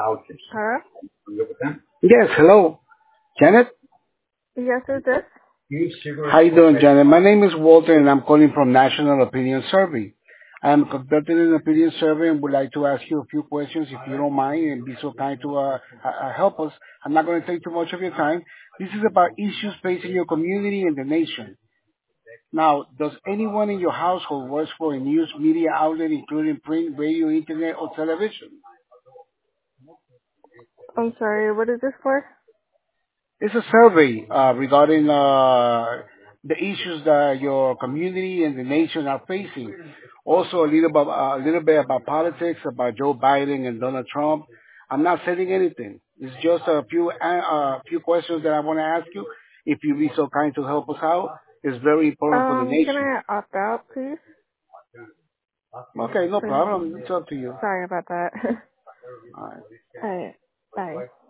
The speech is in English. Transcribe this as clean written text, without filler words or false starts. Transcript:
Hello? Yes, hello. Janet? Yes, who's this? How you doing, Janet? My name is Walter, and I'm calling from National Opinion Survey. I am conducting an opinion survey and would like to ask you a few questions, if you don't mind, and be so kind to help us. I'm not going to take too much of your time. This is about issues facing your community and the nation. Now, does anyone in your household work for a news media outlet, including print, radio, internet, or television? I'm sorry, what is this for? It's a survey regarding the issues that your community and the nation are facing. Also, a little bit about politics, about Joe Biden and Donald Trump. I'm not saying anything. It's just a few questions that I want to ask you. If you be so kind to help us out, it's very important for the Can nation. I opt out, please? Okay, no Please. problem. It's up to you. Sorry about that. All right. Alright, bye.